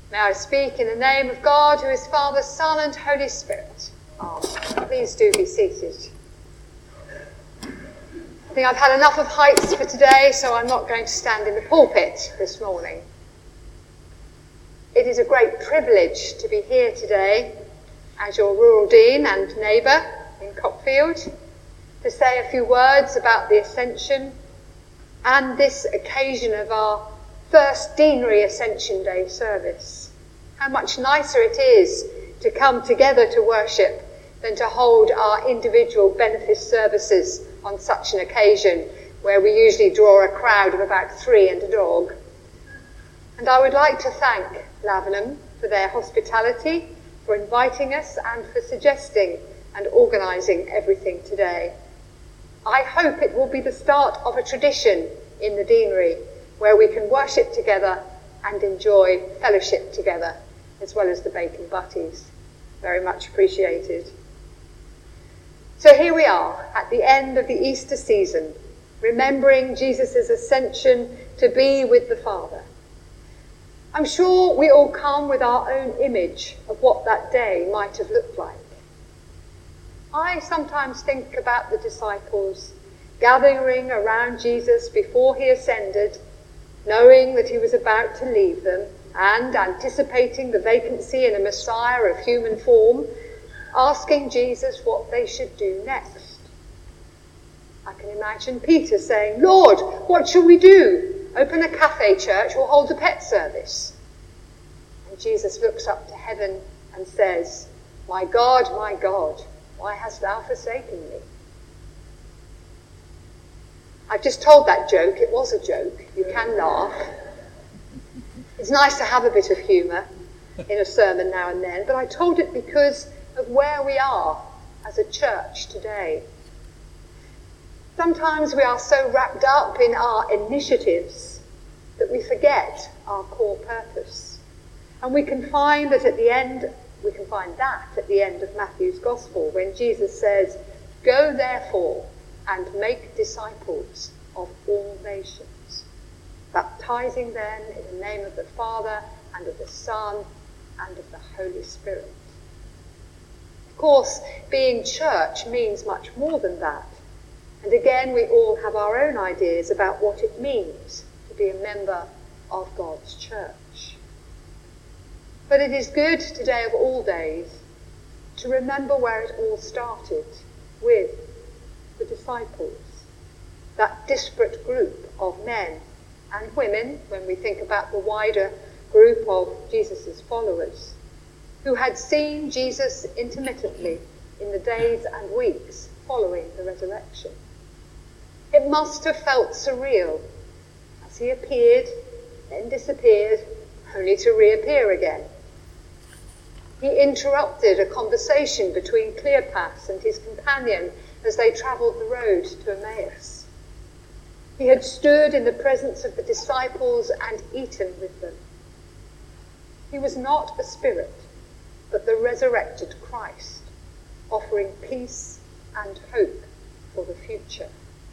May I speak in the name of God, who is Father, Son, and Holy Spirit. Amen. Please do be seated. I think I've had enough of heights for today, so I'm not going to stand in the pulpit this morning. It is a great privilege to be here today as your rural dean and neighbour in Cockfield, to say a few words about the Ascension and this occasion of our first Deanery Ascension Day service. How much nicer it is to come together to worship than to hold our individual benefice services on such an occasion, where we usually draw a crowd of about 3 and a dog. And I would like to thank Lavenham for their hospitality, for inviting us, and for suggesting and organising everything today. I hope it will be the start of a tradition in the Deanery, where we can worship together and enjoy fellowship together, as well as the bacon butties. Very much appreciated. So here we are at the end of the Easter season, remembering Jesus' ascension to be with the Father. I'm sure we all come with our own image of what that day might have looked like. I sometimes think about the disciples gathering around Jesus before he ascended, knowing that he was about to leave them and anticipating the vacancy in a Messiah of human form, asking Jesus what they should do next. I can imagine Peter saying, "Lord, what shall we do? Open a cafe church or hold a pet service?" And Jesus looks up to heaven and says, my God, why hast thou forsaken me?" I've just told that joke. It was a joke. You can laugh. It's nice to have a bit of humour in a sermon now and then, but I told it because of where we are as a church today. Sometimes we are so wrapped up in our initiatives that we forget our core purpose. And we can find that at the end of Matthew's Gospel, when Jesus says, "Go therefore and make disciples of all nations, baptizing them in the name of the Father and of the Son and of the Holy Spirit." Of course, being church means much more than that. And again, we all have our own ideas about what it means to be a member of God's church. But it is good today of all days to remember where it all started, with the disciples, that disparate group of men and women, when we think about the wider group of Jesus' followers, who had seen Jesus intermittently in the days and weeks following the resurrection. It must have felt surreal as he appeared, then disappeared, only to reappear again. He interrupted a conversation between Cleopas and his companion as they travelled the road to Emmaus. He had stood in the presence of the disciples and eaten with them. He was not a spirit, but the resurrected Christ, offering peace and hope for the future.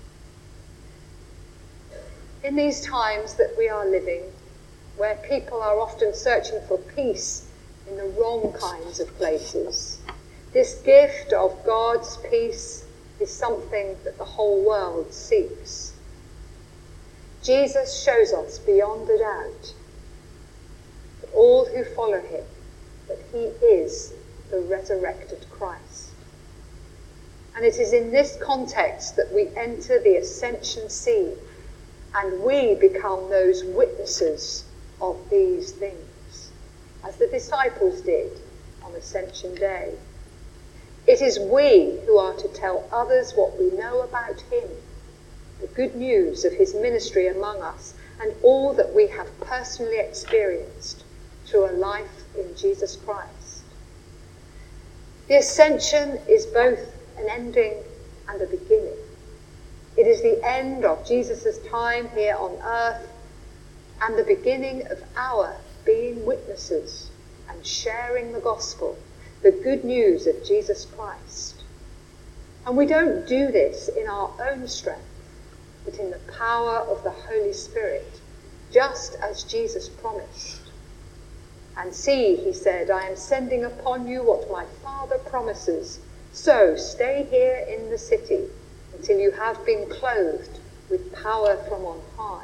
In these times that we are living, where people are often searching for peace in the wrong kinds of places, this gift of God's peace is something that the whole world seeks. Jesus shows us beyond a doubt that all who follow him, that he is the resurrected Christ. And it is in this context that we enter the ascension scene, and we become those witnesses of these things, as the disciples did on Ascension Day. It is we who are to tell others what we know about him, the good news of his ministry among us, and all that we have personally experienced through a life in Jesus Christ. The ascension is both an ending and a beginning. It is the end of Jesus' time here on earth and the beginning of our being witnesses and sharing the gospel, the good news of Jesus Christ. And we don't do this in our own strength, but in the power of the Holy Spirit, just as Jesus promised. And see, he said, I am sending upon you what my Father promises. So stay here in the city until you have been clothed with power from on high.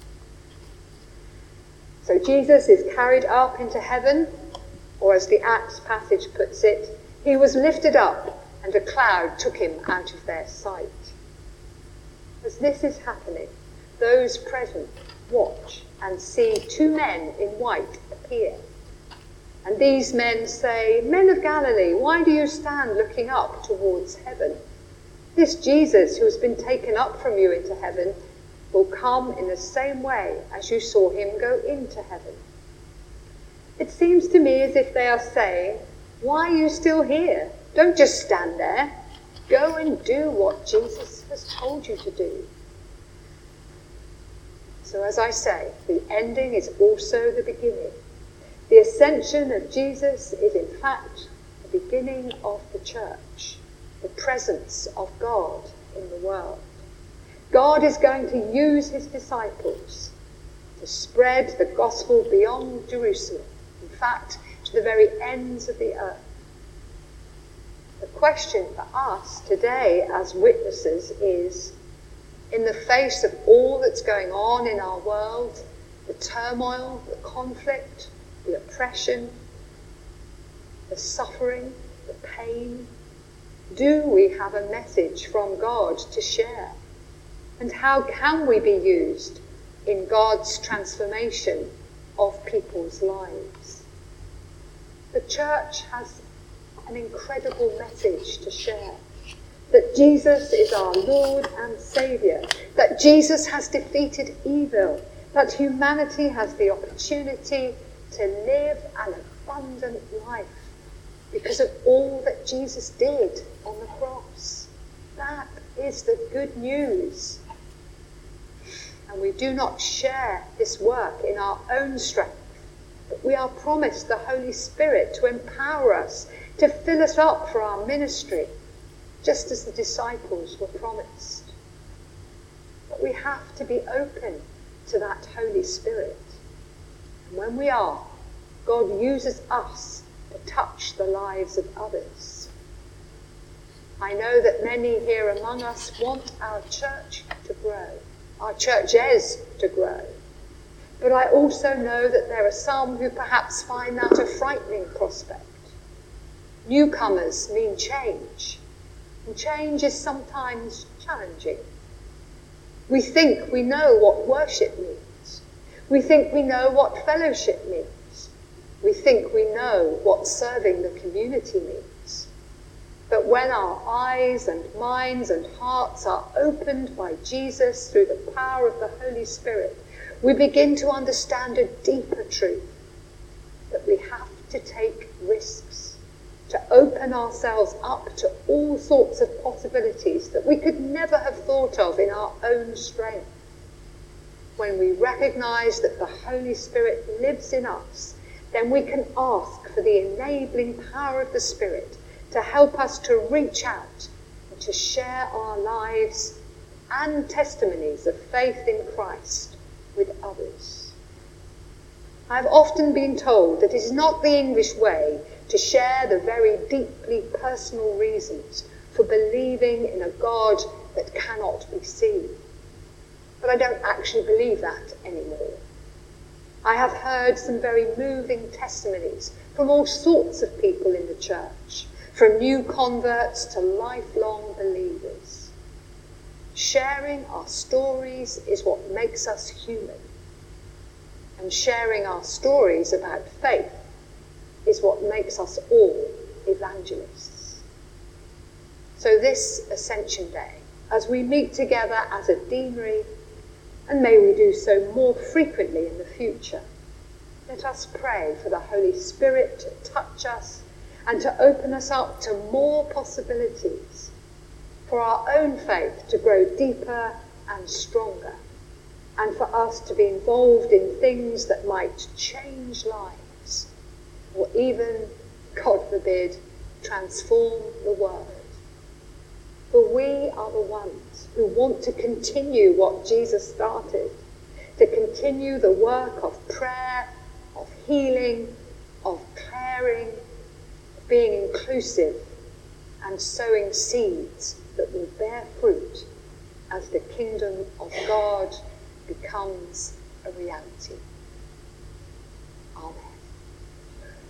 So Jesus is carried up into heaven, or as the Acts passage puts it, he was lifted up and a cloud took him out of their sight. As this is happening, those present watch and see two men in white appear. And these men say, Men of Galilee, why do you stand looking up towards heaven? This Jesus who has been taken up from you into heaven will come in the same way as you saw him go into heaven. It seems to me as if they are saying, Why are you still here? Don't just stand there. Go and do what Jesus has told you to do. So as I say, the ending is also the beginning. The ascension of Jesus is in fact the beginning of the church, the presence of God in the world. God is going to use his disciples to spread the gospel beyond Jerusalem, in fact, to the very ends of the earth. The question for us today as witnesses is, in the face of all that's going on in our world, the turmoil, the conflict, the oppression, the suffering, the pain, do we have a message from God to share? And how can we be used in God's transformation of people's lives? The church has an incredible message to share. That Jesus is our Lord and Saviour. That Jesus has defeated evil. That humanity has the opportunity to live an abundant life because of all that Jesus did on the cross. That is the good news. And we do not share this work in our own strength, but we are promised the Holy Spirit to empower us, to fill us up for our ministry, just as the disciples were promised. But we have to be open to that Holy Spirit. And when we are, God uses us to touch the lives of others. I know that many here among us want our church to grow, our churches to grow. But I also know that there are some who perhaps find that a frightening prospect. Newcomers mean change, and change is sometimes challenging. We think we know what worship means. We think we know what fellowship means. We think we know what serving the community means. But when our eyes and minds and hearts are opened by Jesus through the power of the Holy Spirit, we begin to understand a deeper truth, that we have to take risks, to open ourselves up to all sorts of possibilities that we could never have thought of in our own strength. When we recognise that the Holy Spirit lives in us, then we can ask for the enabling power of the Spirit to help us to reach out and to share our lives and testimonies of faith in Christ with others. I've often been told that it is not the English way to share the very deeply personal reasons for believing in a God that cannot be seen. But I don't actually believe that anymore. I have heard some very moving testimonies from all sorts of people in the church, from new converts to lifelong believers. Sharing our stories is what makes us human. And sharing our stories about faith is what makes us all evangelists. So this Ascension Day, as we meet together as a deanery, and may we do so more frequently in the future, let us pray for the Holy Spirit to touch us and to open us up to more possibilities, for our own faith to grow deeper and stronger, and for us to be involved in things that might change lives, or even, God forbid, transform the world. For we are the ones who want to continue what Jesus started, to continue the work of prayer, of healing, caring, of being inclusive, and sowing seeds that will bear fruit as the kingdom of God becomes a reality. Amen.